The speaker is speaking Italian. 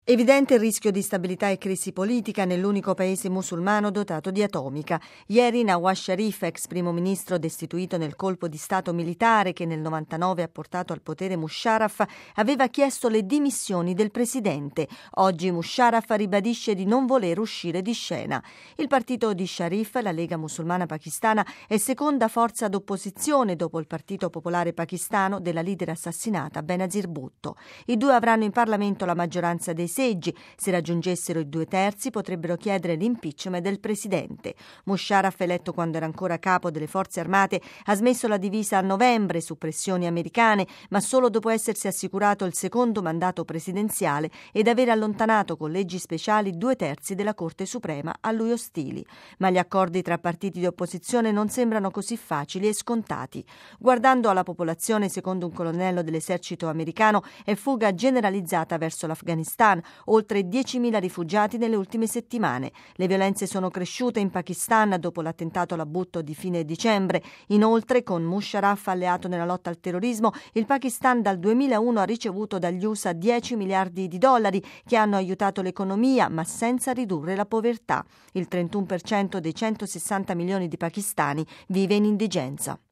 Evidente il rischio di instabilità e crisi politica nell'unico paese musulmano dotato di atomica. Ieri Nawaz Sharif, ex primo ministro destituito nel colpo di stato militare che nel 99 ha portato al potere Musharraf, aveva chiesto le dimissioni del presidente. Oggi Musharraf ribadisce di non voler uscire di scena. Il partito di Sharif, la Lega Musulmana Pakistana, è seconda forza d'opposizione dopo il Partito Popolare Pakistano della leader assassinata Benazir Bhutto. I due avranno in Parlamento la maggioranza dei seggi. Se raggiungessero i 2/3 potrebbero chiedere l'impeachment del presidente. Musharraf, eletto quando era ancora capo delle forze armate, ha smesso la divisa a novembre su pressioni americane, ma solo dopo essersi assicurato il secondo mandato presidenziale ed aver allontanato con leggi speciali 2/3 della Corte Suprema a lui ostili. Ma gli accordi tra partiti di opposizione non sembrano così facili e scontati. Guardando alla popolazione, secondo un colonnello dell'esercito americano, è fuga generalizzata verso l'Afghanistan, oltre 10.000 rifugiati nelle ultime settimane. Le violenze sono cresciute in Pakistan dopo l'attentato alla Bhutto di fine dicembre. Inoltre, con Musharraf alleato nella lotta al terrorismo, il Pakistan dal 2001 ha ricevuto dagli USA 10 miliardi di dollari che hanno aiutato l'economia, ma senza ridurre la povertà. Il 31% dei 160 milioni di pakistani vive in indigenza.